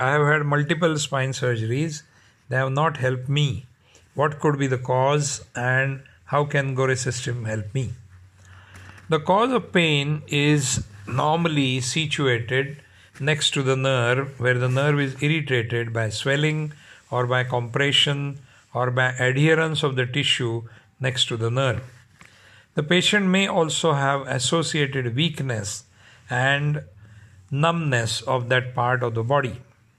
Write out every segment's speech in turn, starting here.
I have had multiple spine surgeries. They have not helped me. What could be the cause and how can Gore system help me? The cause of pain is normally situated next to the nerve, where the nerve is irritated by swelling or by compression or by adherence of the tissue next to the nerve. The patient may also have associated weakness and numbness of that part of the body.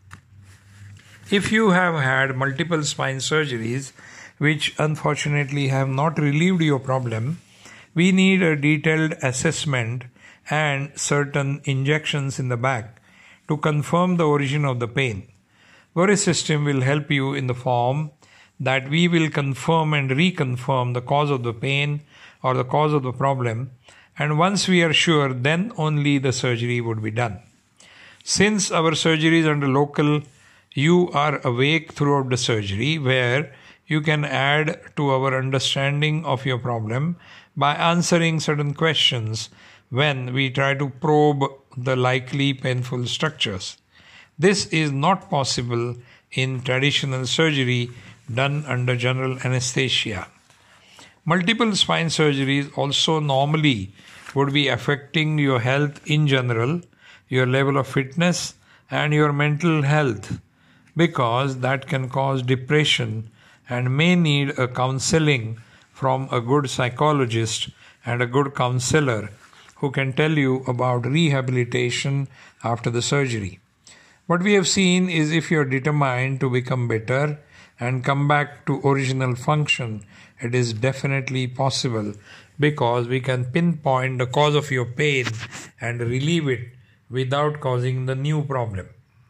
If you have had multiple spine surgeries which unfortunately have not relieved your problem, we need a detailed assessment and certain injections in the back to confirm the origin of the pain. Gore system will help you in the form that we will confirm and reconfirm the cause of the pain or the cause of the problem, and once we are sure, then only the surgery would be done. Since our surgery is under local, you are awake throughout the surgery, where you can add to our understanding of your problem by answering certain questions when we try to probe the likely painful structures. This is not possible in traditional surgery done under general anesthesia. Multiple spine surgeries also normally would be affecting your health in general, your level of fitness, and your mental health, because that can cause depression and may need a counseling from a good psychologist and a good counselor who can tell you about rehabilitation after the surgery. What we have seen is if you are determined to become better and come back to original function, it is definitely possible, because we can pinpoint the cause of your pain and relieve it without causing the new problem.